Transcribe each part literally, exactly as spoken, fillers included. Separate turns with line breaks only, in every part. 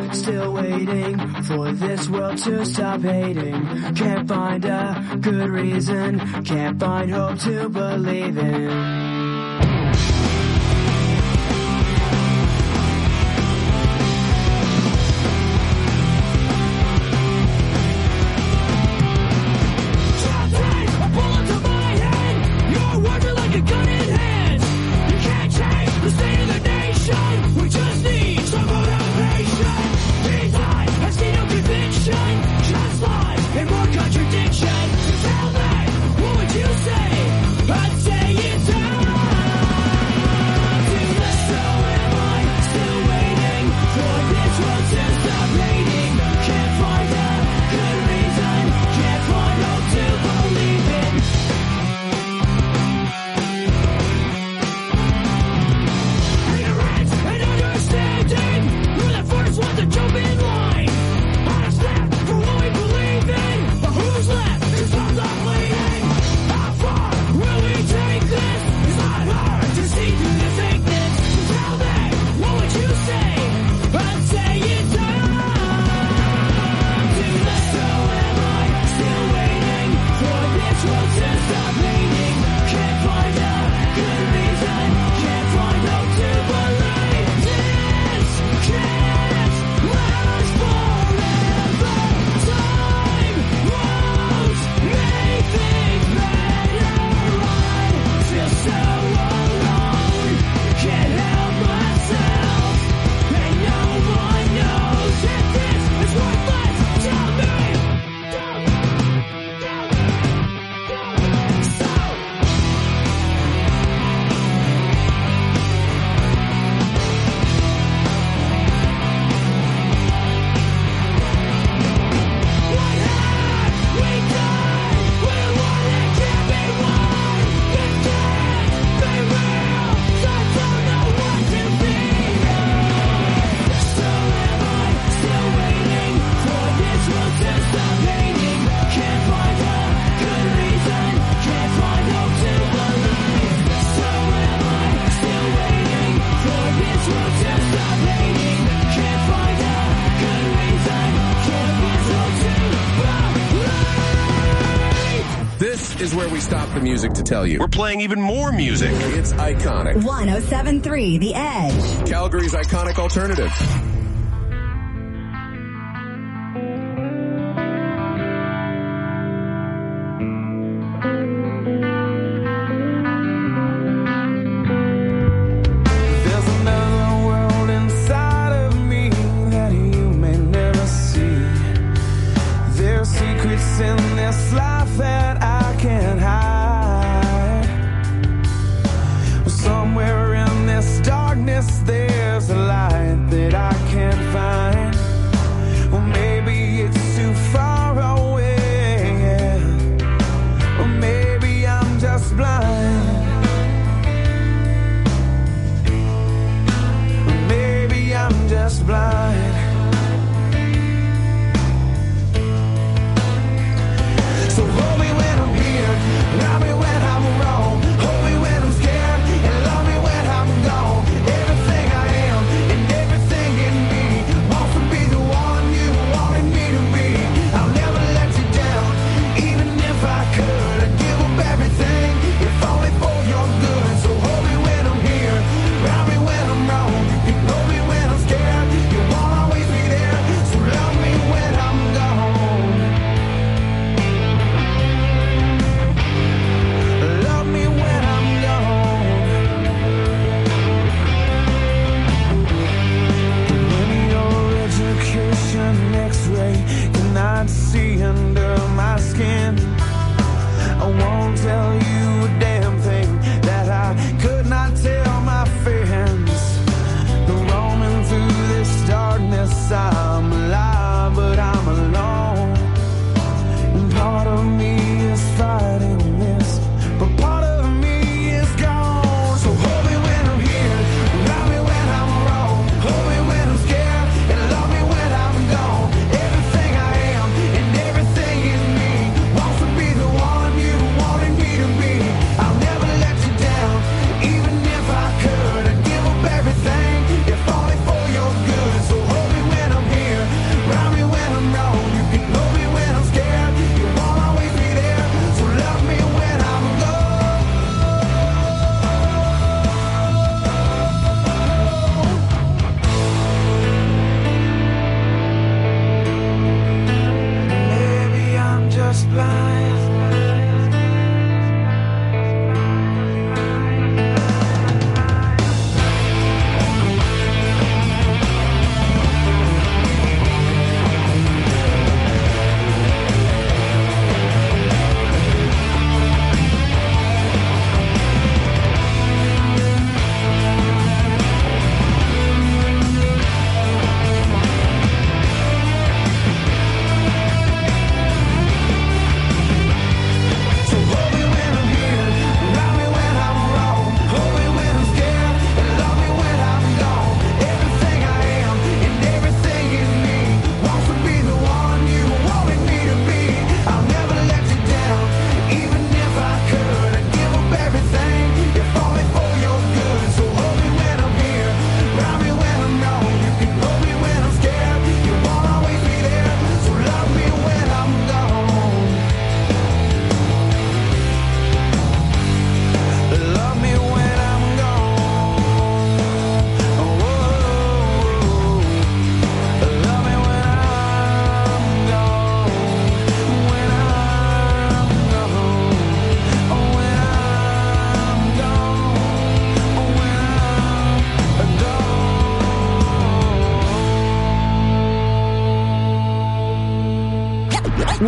still waiting for this world to stop hating. Can't find a good reason, can't find hope to believe in.
Is where we stop the music to tell you.
We're playing even more music.
It's iconic.
one oh seven point three The Edge.
Calgary's iconic alternative.
There's a light that I can't find. Well, maybe it's too far away, yeah. Or maybe I'm just blind. Or maybe I'm just blind. So hold me when I'm here, love me when I'm wrong. Hold me when I'm scared, and love me when I'm gone. Everything I am and everything in me wants to be the one you wanted me to be. I'll never let you down, even if I could. I'd give up everything if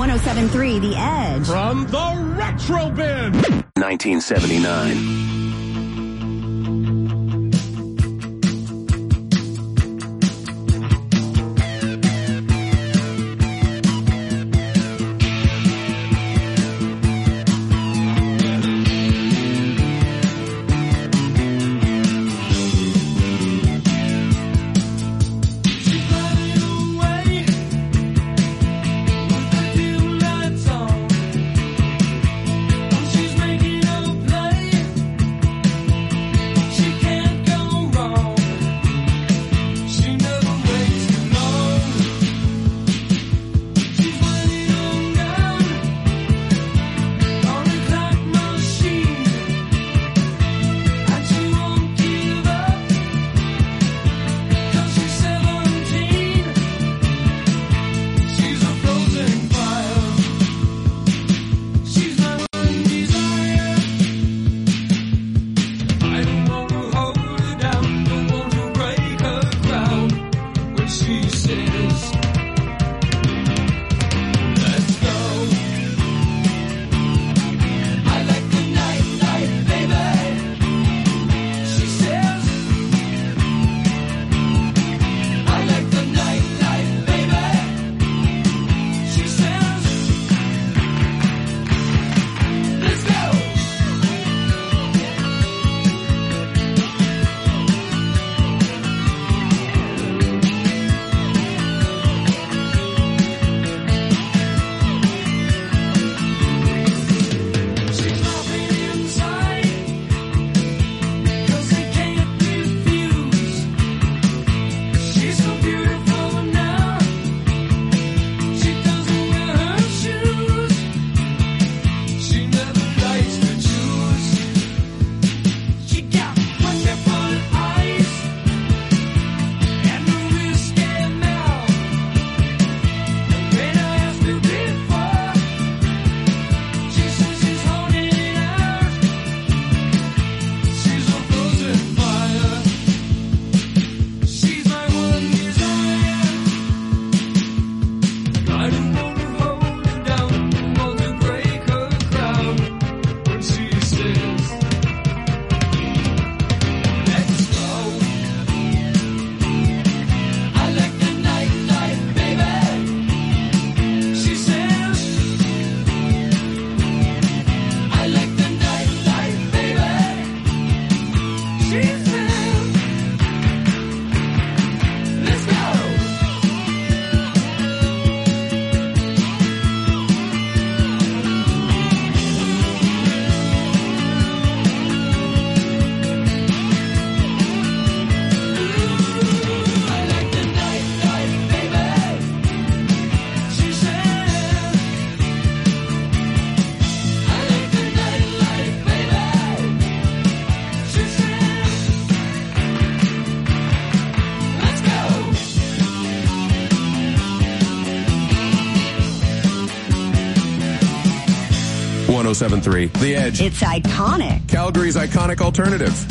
one oh seven point three The Edge.
From the Retro Bin.
nineteen seventy-nine. one oh seven point three The Edge.
It's iconic.
Calgary's iconic alternative.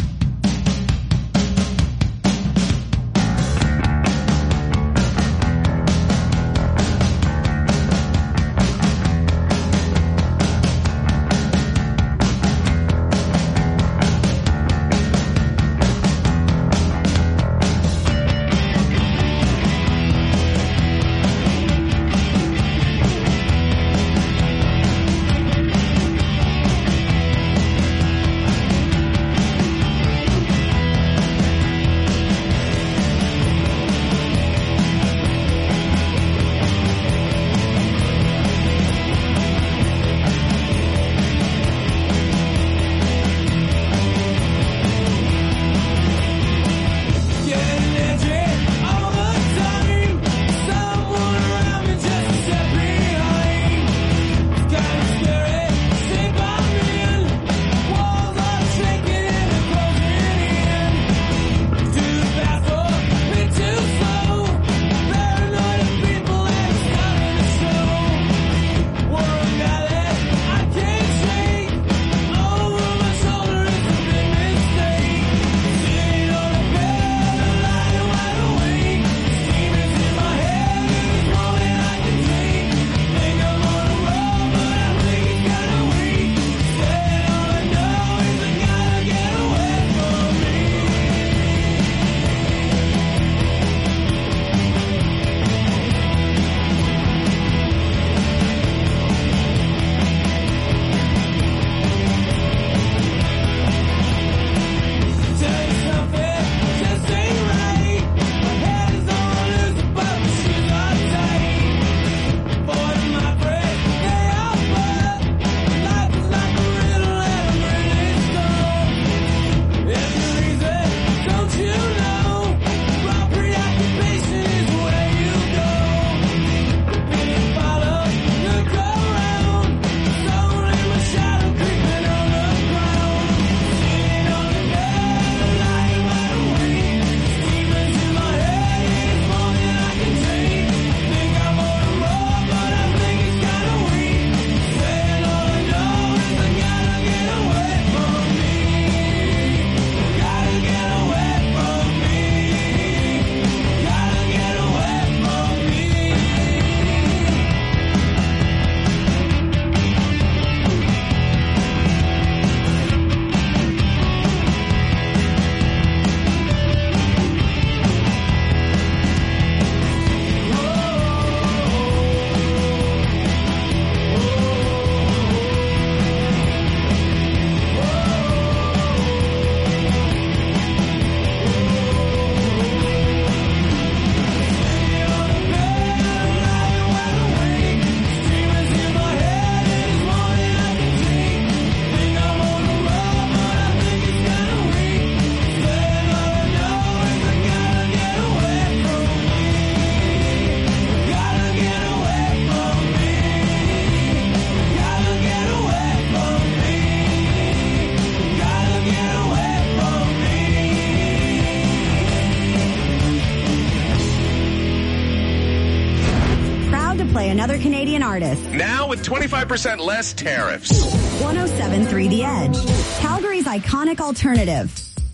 another Canadian artist.
Now with twenty-five percent less tariffs.
one oh seven point three The Edge, Calgary's iconic alternative.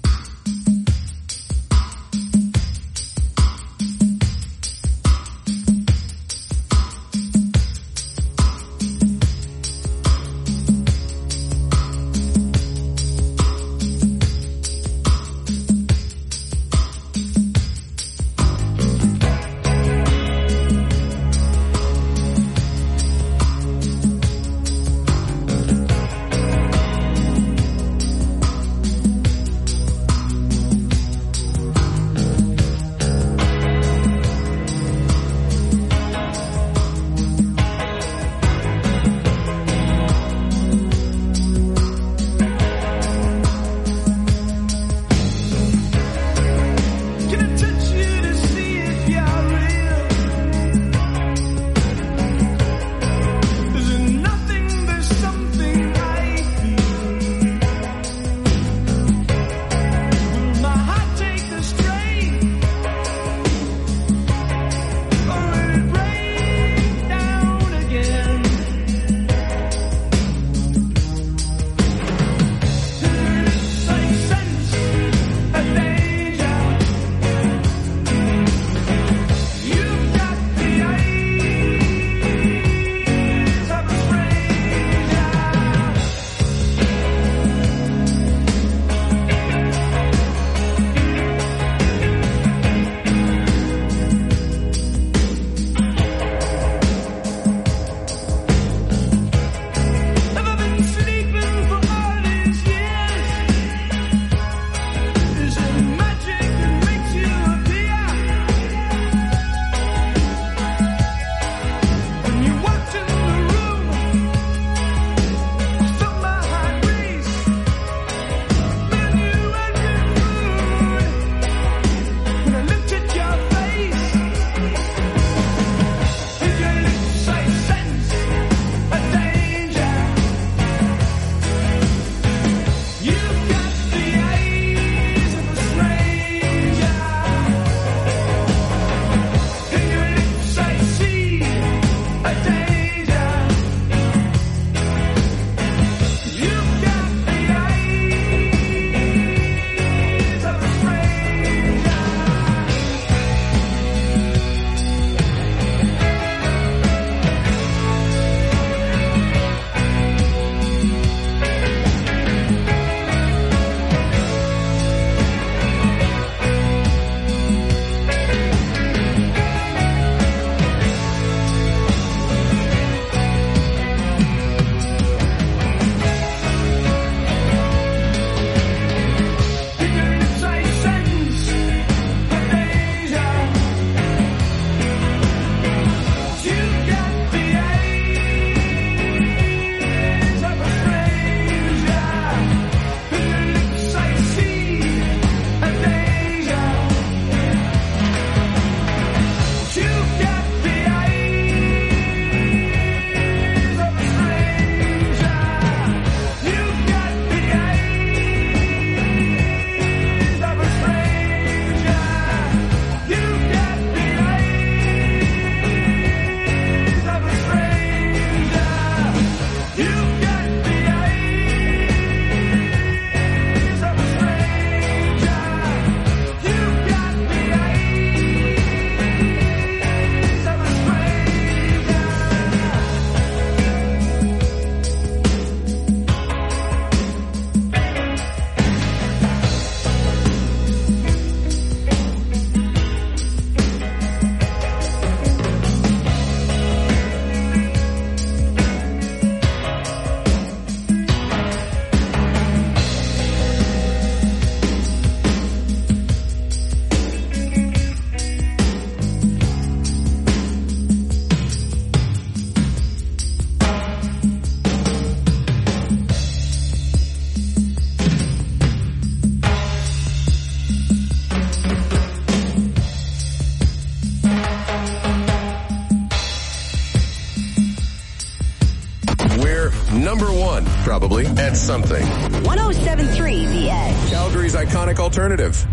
Number one, probably, at something.
one oh seven point three The Edge.
Calgary's iconic alternative.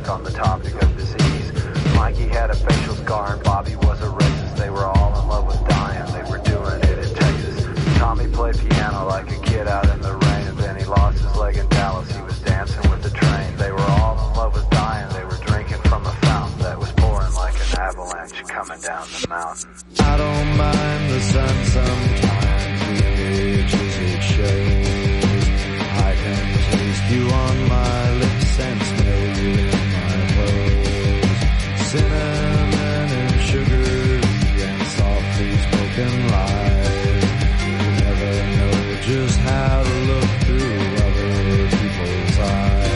on the topic of disease. Mikey had a facial scar and Bobby was a racist. They were all in love with dying. They were doing it in Texas. Tommy played piano like a kid out in the rain, and then he lost his leg in Dallas. He was dancing with the train. They were all in love with dying. They were drinking from a fountain that was pouring like an avalanche coming down the mountain.
I don't mind the sun sometimes, the edges it shows. I can taste you on my lips and smell you in my clothes. Cinnamon and sugar and softly spoken lies. You never know just how to look through other people's eyes.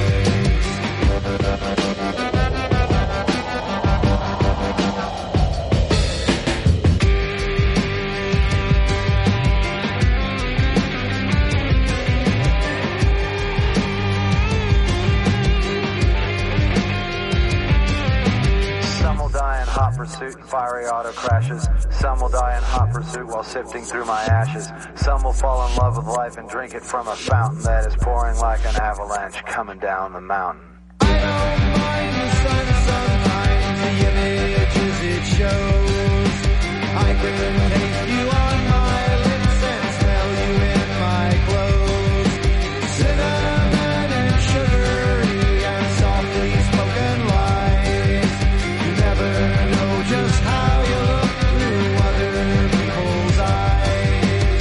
Hot pursuit and fiery auto crashes. Some will die in hot pursuit while sifting through my ashes. Some will fall in love with life and drink it from a fountain that is pouring like an avalanche coming down the mountain.
I don't mind the sun sometimes, the images it shows. I can taste you on my lips and smell you in my clothes. Cinnamon and sugar and softly spoken lies. You never know just how you look through other people's eyes.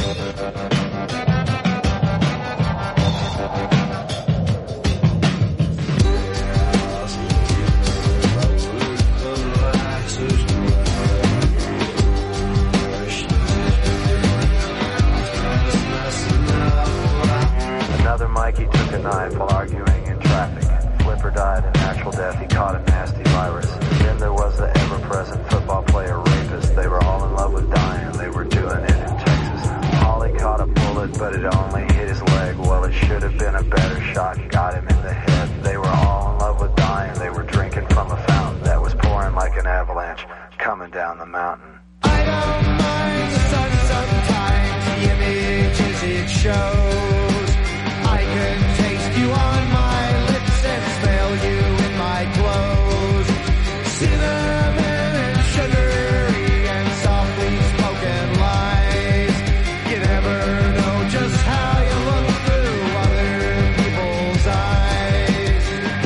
Another Mikey took a knife while arguing in traffic. Flipper died a natural death. He caught a nasty virus. Then there was the ever-present football player rapist. They were all in love with dying. They were doing it in Texas. Holly caught a bullet, but it only hit his leg. Well, it should have been a better shot. Got him in the head. They were all in love with dying. They were drinking from a fountain that was pouring like an avalanche coming down the mountain.
I don't mind the sun sometimes, the images it shows. I can taste you on my lips and smell you in my clothes. Cinnamon and sugary and softly spoken lies. You never know just how you look through other people's eyes.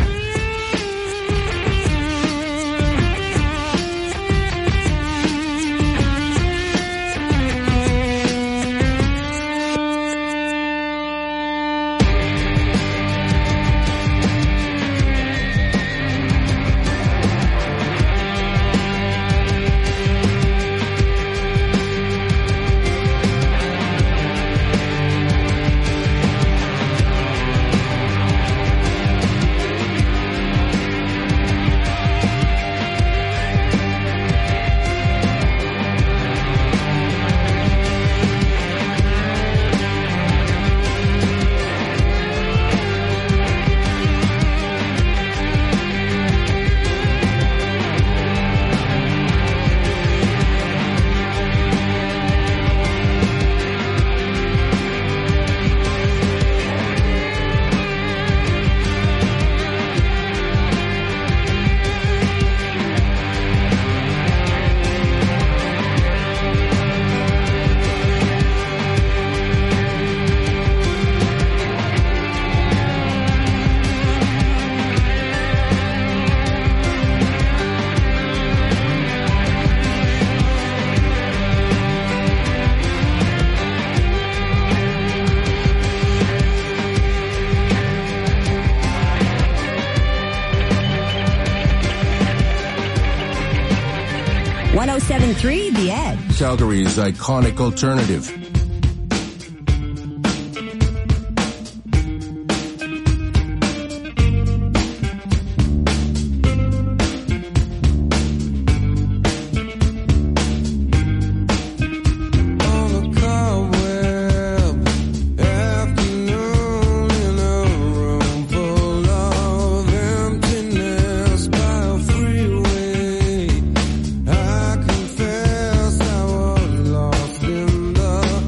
one oh seven point three The Edge.
Calgary's iconic alternative.
I confess I was lost in the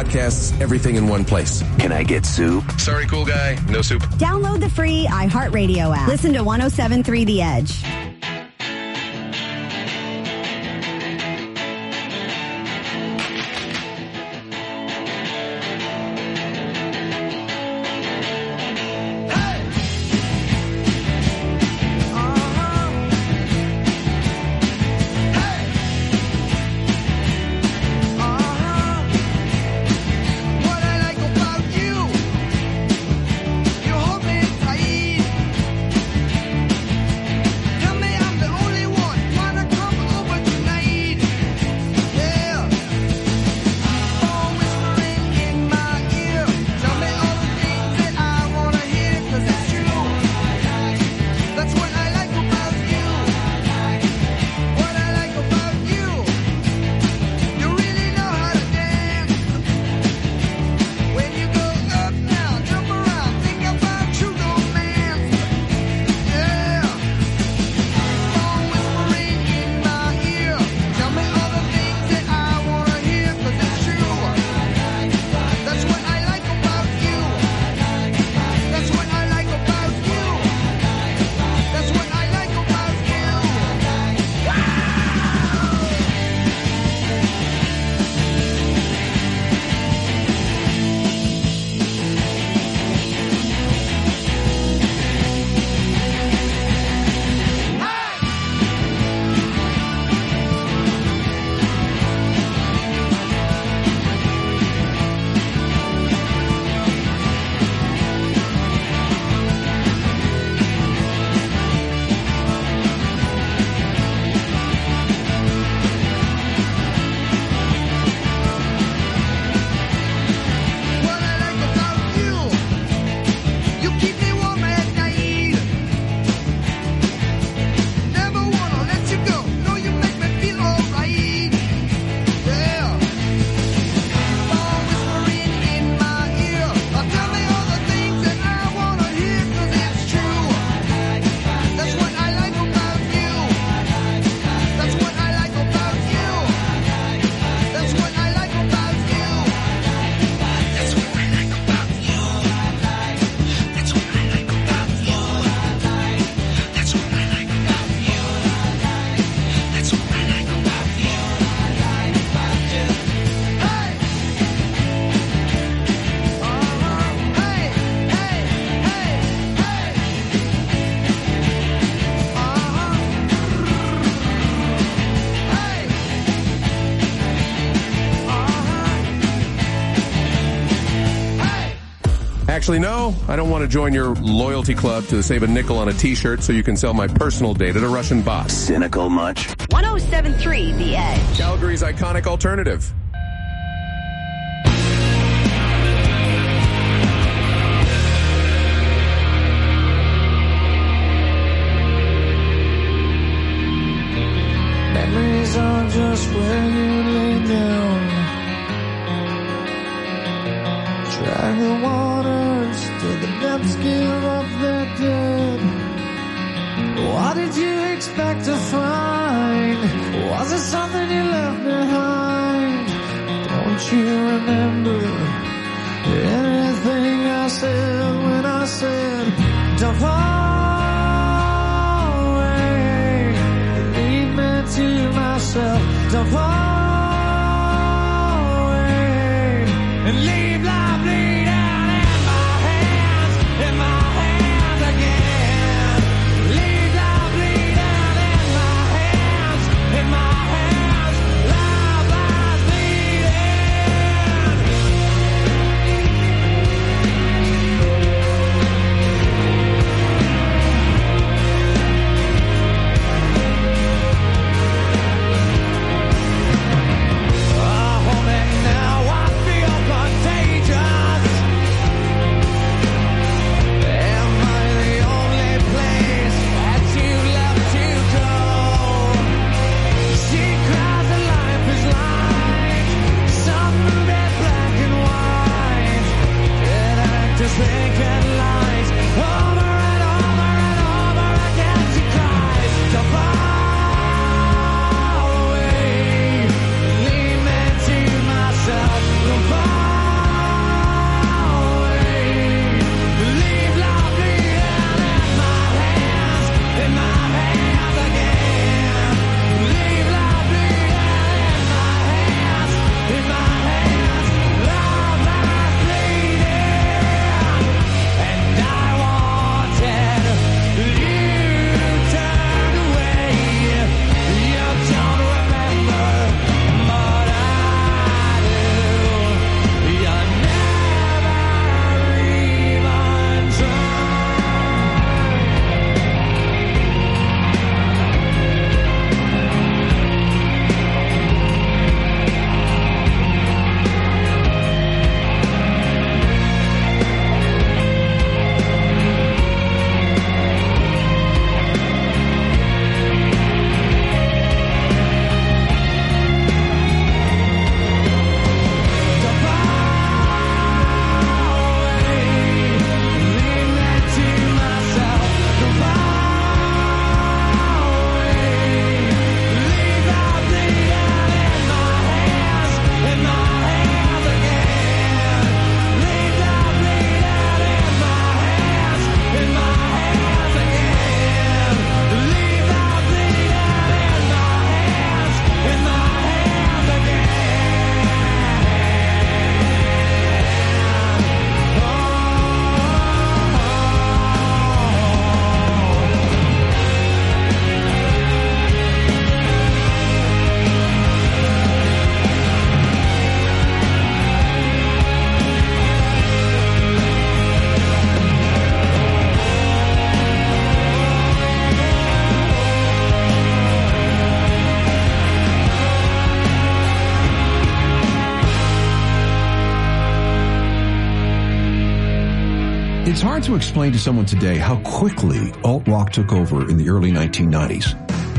podcasts, everything in one place.
Can I get soup?
Sorry, cool guy. No soup.
Download the free iHeartRadio app. Listen to one oh seven point three The Edge.
Actually, no, I don't want to join your loyalty club to save a nickel on a t-shirt so you can sell my personal data to Russian bots.
Cynical much?
one oh seven point three The Edge.
Calgary's iconic alternative.
Memories are just where you lay down. Drag the waters till the depths give up their dead. What did you expect to find? Was it something you left behind? Don't you remember anything I said when I said, don't fall away, leave me to myself, don't fall away, and leave life bleed out in my hands, in my hands again. Leave life bleed out in my hands, in my hands. Life lies Don't fall
It's hard to explain to someone today how quickly alt-rock took over in the early nineteen nineties.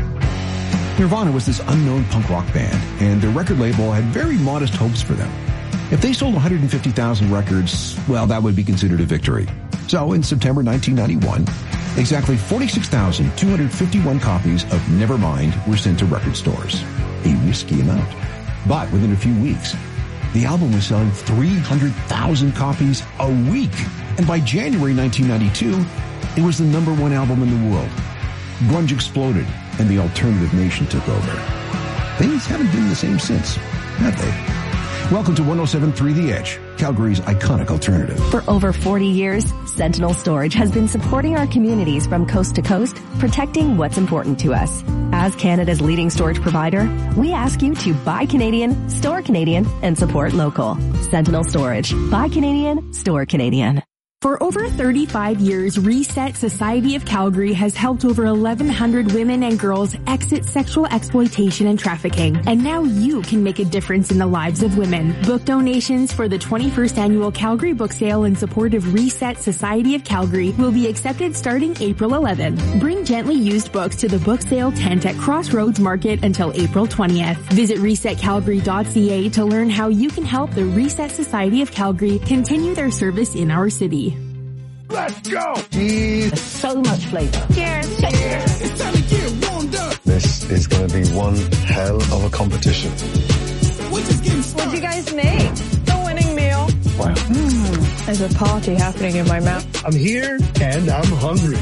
Nirvana was this unknown punk rock band, and their record label had very modest hopes for them. If they sold one hundred fifty thousand records, well, that would be considered a victory. So in September nineteen ninety-one, exactly forty-six thousand two hundred fifty-one copies of Nevermind were sent to record stores. A risky amount. But within a few weeks, the album was selling three hundred thousand copies a week. And by January nineteen ninety-two, it was the number one album in the world. Grunge exploded, and the alternative nation took over. Things haven't been the same since, have they? Welcome to one oh seven point three The Edge, Calgary's iconic alternative.
For over forty years, Sentinel Storage has been supporting our communities from coast to coast, protecting what's important to us. As Canada's leading storage provider, we ask you to buy Canadian, store Canadian, and support local. Sentinel Storage. Buy Canadian, store Canadian.
For over thirty-five years, Reset Society of Calgary has helped over eleven hundred women and girls exit sexual exploitation and trafficking. And now you can make a difference in the lives of women. Book donations for the twenty-first Annual Calgary Book Sale in support of Reset Society of Calgary will be accepted starting April eleventh. Bring gently used books to the book sale tent at Crossroads Market until April twentieth. Visit reset calgary dot c a to learn how you can help the Reset Society of Calgary continue their service in our city.
Let's go!
Jeez. So much flavor.
Cheers. Cheers. It's time to get warmed up.
This is going to be one hell of a competition.
What did you guys make? The winning meal.
Wow.
Mm, there's a party happening in my mouth.
I'm here and I'm hungry.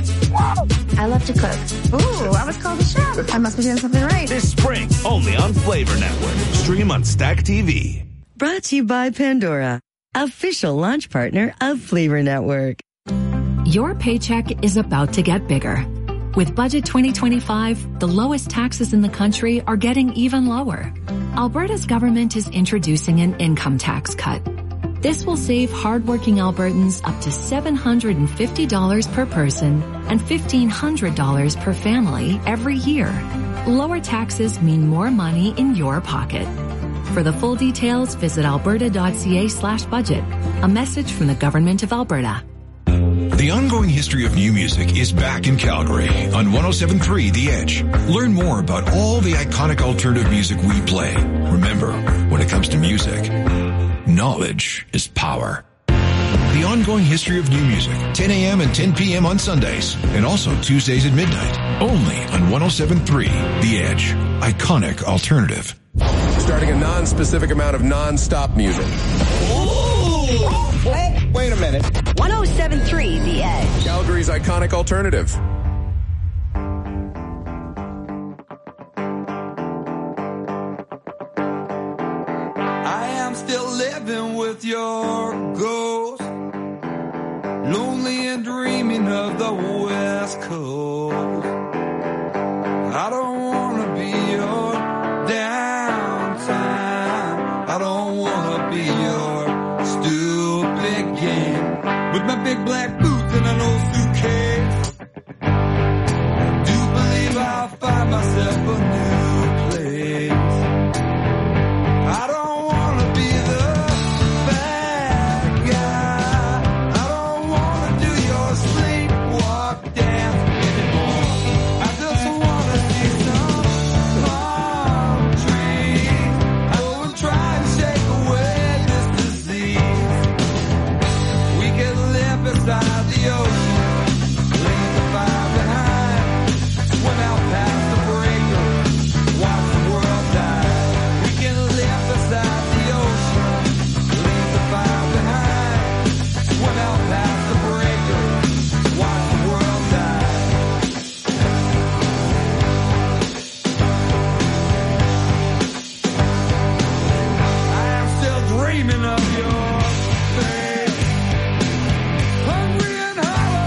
I love to cook. Ooh, I was called a chef. I must be doing something right.
This spring, only on Flavor Network. Stream on Stack T V.
Brought to you by Pandora, official launch partner of Flavor Network.
Your paycheck is about to get bigger. With Budget twenty twenty-five, the lowest taxes in the country are getting even lower. Alberta's government is introducing an income tax cut. This will save hardworking Albertans up to seven hundred fifty dollars per person and fifteen hundred dollars per family every year. Lower taxes mean more money in your pocket. For the full details, visit alberta dot c a slash budget. A message from the Government of Alberta.
The ongoing history of new music is back in Calgary on one oh seven point three The Edge. Learn more about all the iconic alternative music we play. Remember, when it comes to music, knowledge is power. The ongoing history of new music, ten a.m. and ten p.m. on Sundays, and also Tuesdays at midnight, only on one oh seven point three The Edge, iconic alternative.
Starting a non-specific amount of non-stop music.
Wait, wait a minute.
one oh seven point three The Edge.
Calgary's iconic alternative.
I am still living with your ghost, lonely and dreaming of the West Coast. I don't want to be your downtime. I don't want to be your stupid game with my big black boots and an old suitcase. Do believe I'll find myself a new place. I don't want to be the bad guy. I don't want to do your sleepwalk dance anymore. I just want to see some palm trees. I go and try and shake away this disease. We can live beside the ocean, leave the fire behind, swim out past the breaker, watch the world die. We can live beside the ocean, leave the fire behind, swim out past the breaker, watch the world die. I am still dreaming of your face, hungry and hollow.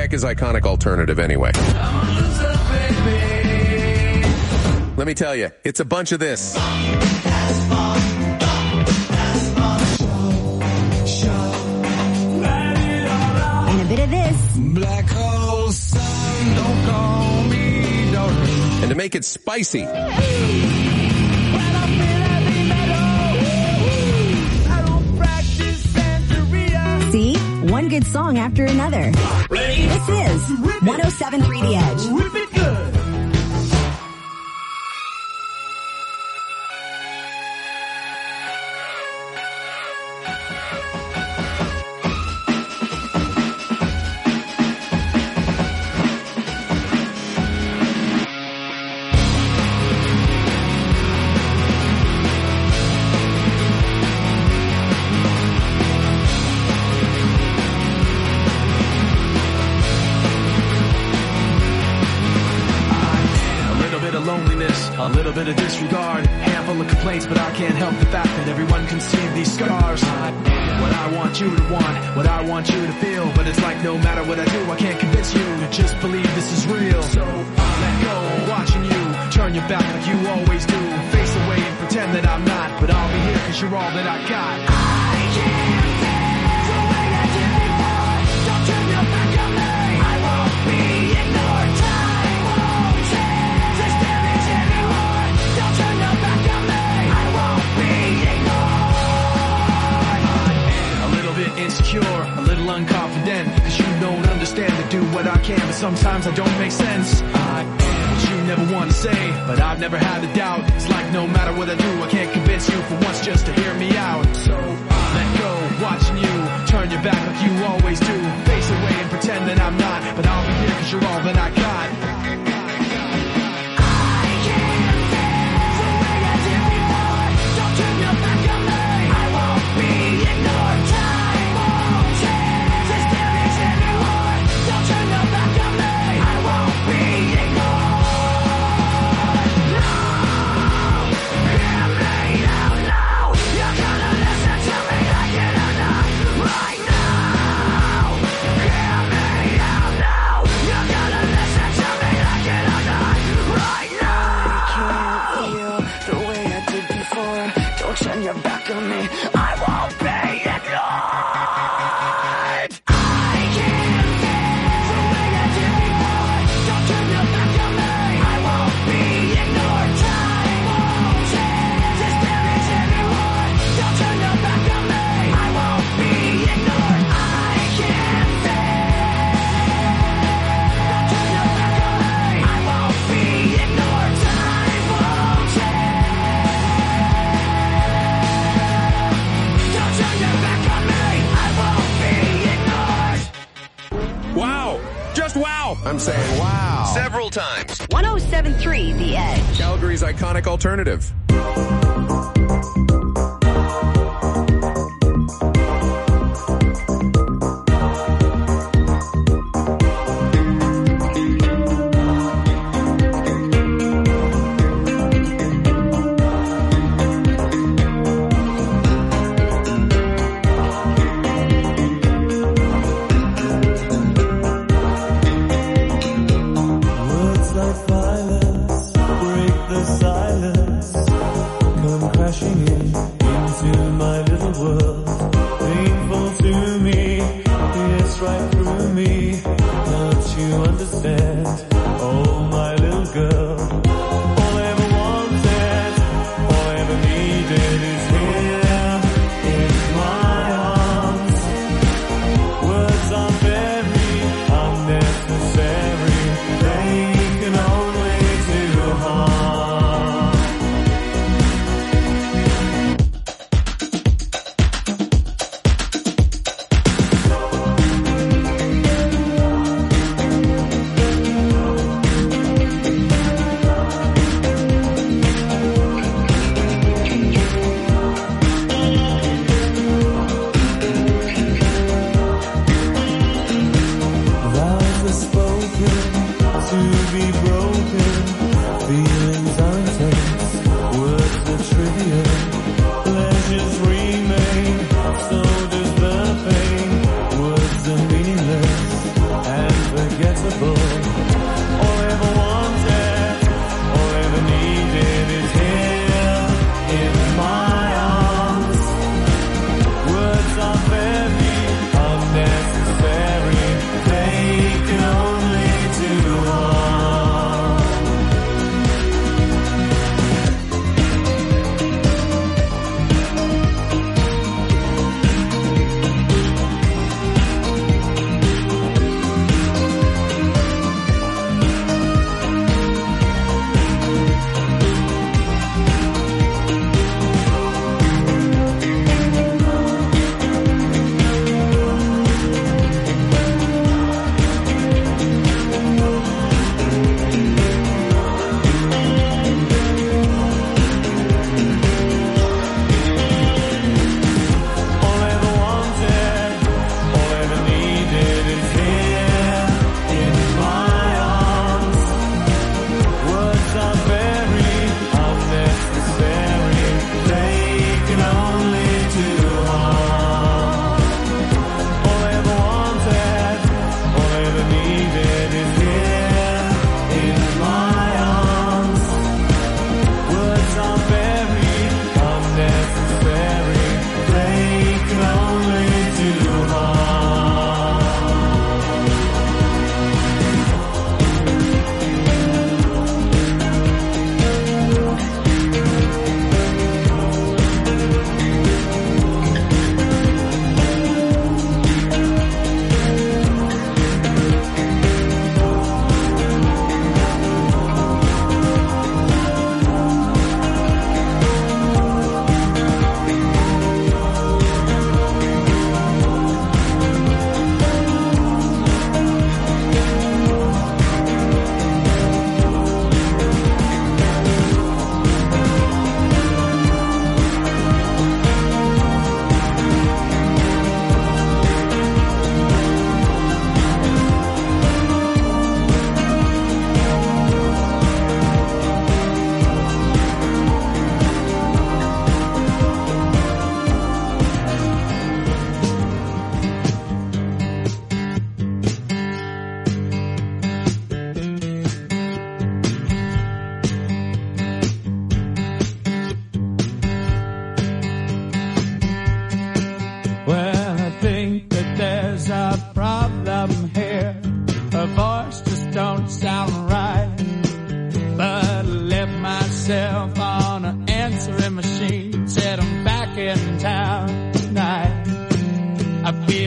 heck is iconic alternative anyway? Let me tell you, it's a bunch of this.
And a bit of this.
Black hole sun, don't call me darling.
And to make it spicy,
See? One good song after another. This is one oh seven point three The Edge.
Rip it good.
A little bit of disregard, handful of complaints, but I can't help the fact that everyone can see these scars. I am what I want you to want, what I want you to feel, but it's like no matter what I do, I can't convince you to just believe this is real. So I'll let go, watching you turn your back like you always do, face away and pretend that I'm not, but I'll be here cause you're all that I got. I can't stand the way I did before, don't turn your back on me, I won't be ignored, time won't change this damage anymore, don't turn your back on me, I won't be ignored. A little bit insecure, a little unconfident, cause you don't understand to do what I can, but sometimes I don't make sense. I am what you never want to say, but I've never had a doubt, it's like no matter what I do, I can't convince you for once just to hear me out. So I'll let go, watching you turn your back like you always do, face away and pretend that I'm not, but I'll be here cause you're all that I got. I can't stand the way I did before, don't turn your back on me, I won't be ignored, time won't change this damage anymore, don't turn your back on me, I won't be ignored. No, hear me out loud, you're gonna listen to me like it or not, right now. Hear me out loud, you're gonna listen to me like it or not, right now. I can't feel the way I did before, don't turn your back on me, I won't be ignored. I can't stand the way I did before, don't turn your back on me, I won't be ignored, time won't change this damage anymore, don't turn your back on me, I won't be ignored. I can't stand, don't turn your back on me, I won't be ignored, time won't change, don't turn your back on me, I won't be ignored.
wow, just wow. I'm saying wow several times.
one oh seven point three The Edge.
Calgary's iconic alternative.
Words like violence break the silence, come crashing in.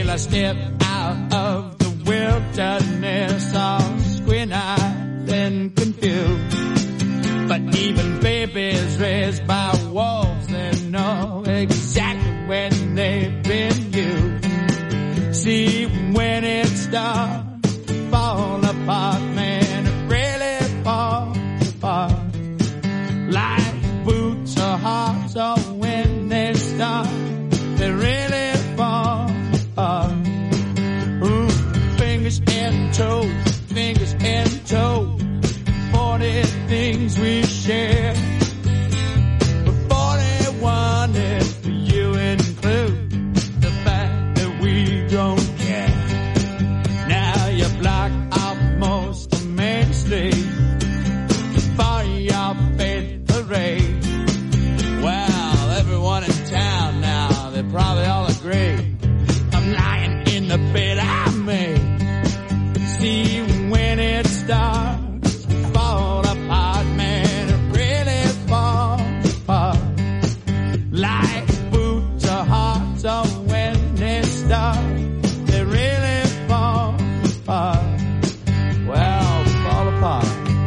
Well, I stepped out of the wilderness, all squint-eyed and confused. But even babies raised by wolves, they know exactly when they've been used. See, when it starts to fall apart, man, it really falls apart. Like boots or hearts, or when they start, they really fall apart. Ooh, fingers and toes, fingers and toes, forty things we share. But forty-one if you include the fact that we don't care. Now you block off most of Main Street for your faith parade. Well, everyone in town now, they probably all agree I'm lying in the bed I made. See, when it starts to fall apart, man, it really falls apart. Like boots or hearts, or when they start, they really fall apart. Well, fall apart.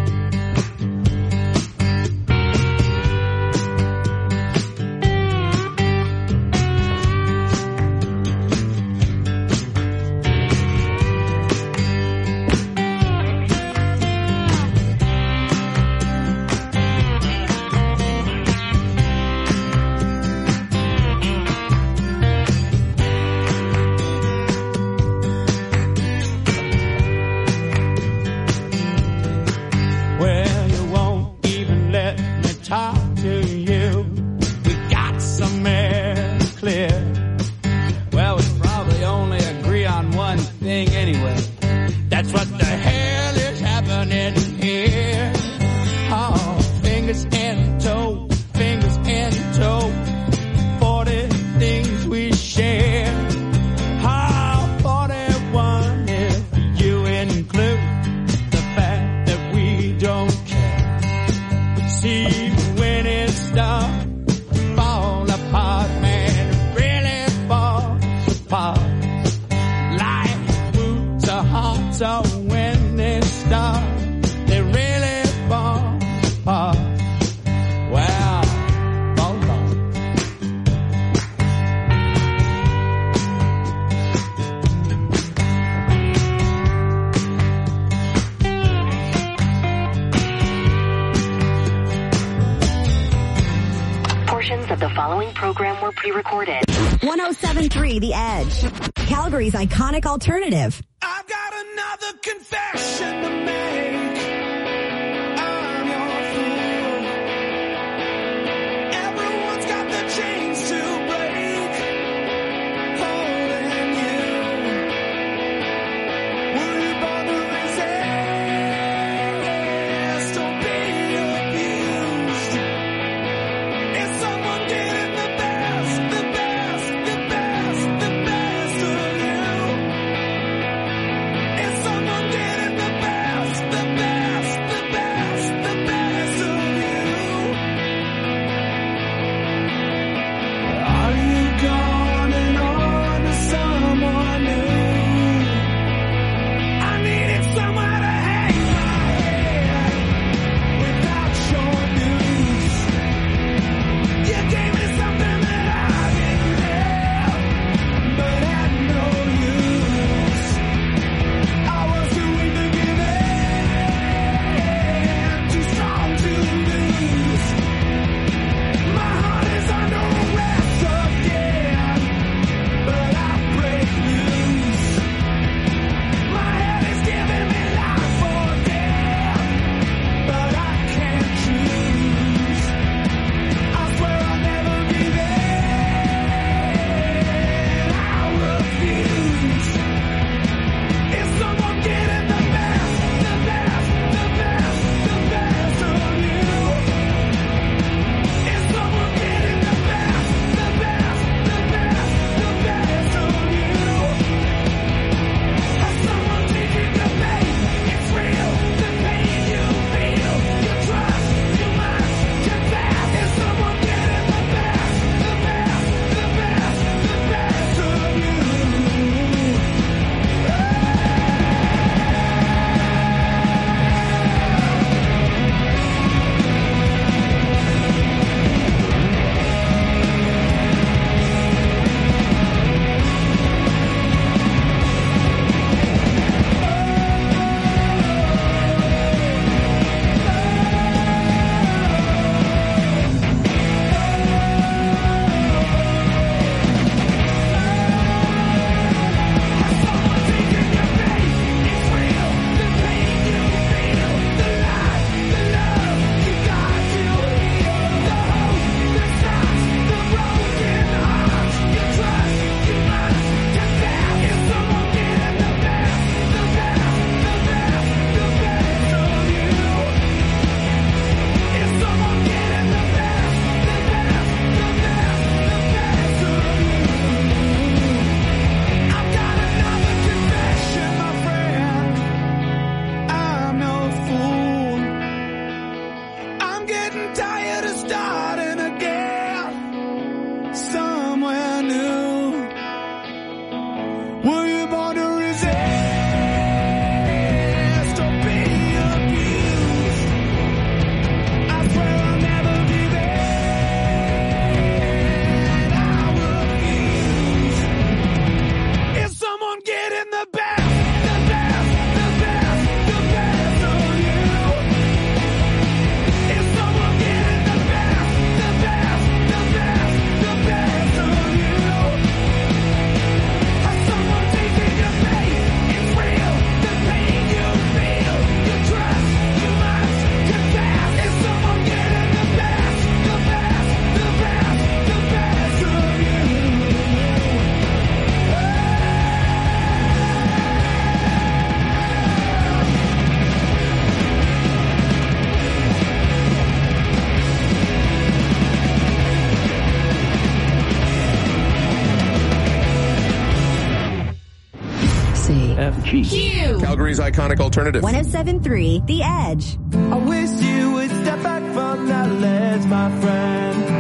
Well, you won't even let me talk to you. We got some air to clear. Well, we probably only agree on one thing anyway. That's what the hell is happening here. Oh, fingers and toes, fingers and toes, forty things we share. Oh, forty-one if you include the fact that we don't care. See, when it starts to fall apart, man, it really falls apart. Like boots or hearts, or when they start, they really fall apart. Well, fall apart.
Portions of the following program were pre-recorded.
one oh seven point three The Edge, Calgary's iconic alternative.
I've got another confession to make. I'm your fool. Everyone's got the chains to break, holding you. Will you bother resist? Don't be abused. Is someone getting the best, the best, the best, the best of you? Is someone getting the best, the best, the best, the best of you?
C.
F, G.
Q.
Calgary's iconic alternative.
one oh seven point three The Edge.
I wish you would step back from that ledge, my friend.